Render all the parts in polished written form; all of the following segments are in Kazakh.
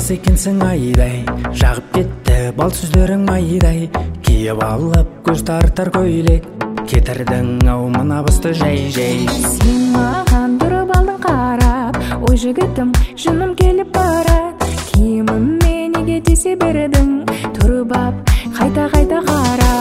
мас екенсің айдай, жағып кетті бал сөздерің майдай. Киіп алып көз тартар көйлек, кетірдің ау мына басты жай. Сен маған тұрып алдың қарап, ой жігітім жыным келіп барат. Киіміме неге десе бердің, тұрып ап қайта қара.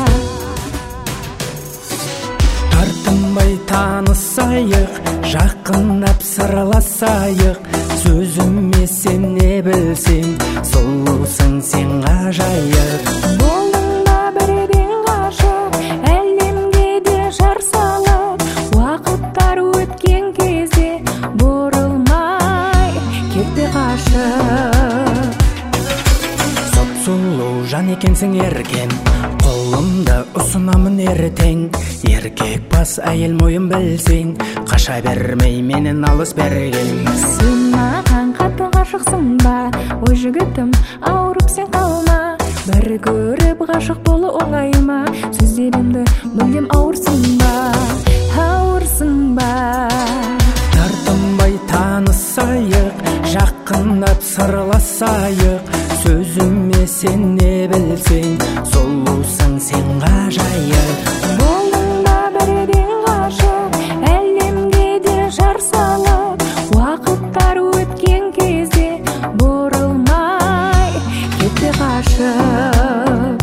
Тартынбай танысайық, жақындап сырласайық. Сөзіме сен не білсең, сұлусың сен ғажайып. Болдың ба бірден ғашық, әлемге де жар салып. Уақыттар өткен кезде бұрылмай кетті қашып. Сұлу жан екенсің еркен, қолымды ұсынамын ертең. Еркек бас әйел мойын білсең, қаша бермей менен алыс берген. Сен маған қатты ғашықсың ба, ой жігітім ауырып сен қалма. Бір көріп ғашық болу оңай ма, сөздерімді мүлдем ауырсың ба. Тартынбай танысайық, жақындап сырласайық. Сөзіме сен не білсең, сұлусың сен ғажайып. Болдың ба бірден ғашық, әлемге де жар салып. Уақыттар өткен кезде бұрылмай кетті қашып.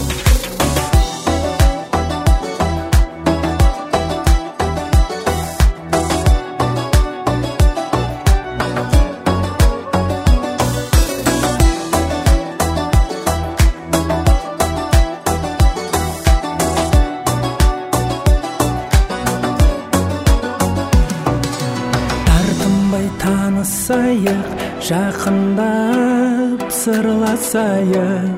Танысайық, жақындап сырласайық.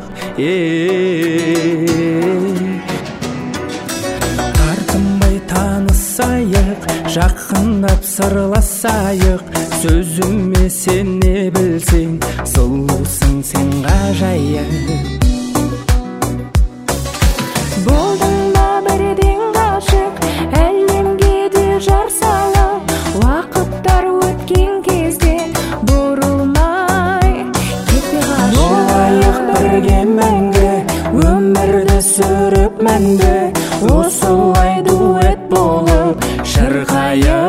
Тартынбай танысайық, жақындап сырласайық. Сөзіме сен не білсең, сұлусың сен ғажайып. Болдың ба бірден ғашық, әлемге де жар салып. Уақыттар өткен кезде бұрылмай кетті қашып. Болайық бірге мәңгі, өмірді сүріп мәңгі. Осылай дуэт болып шырқайық.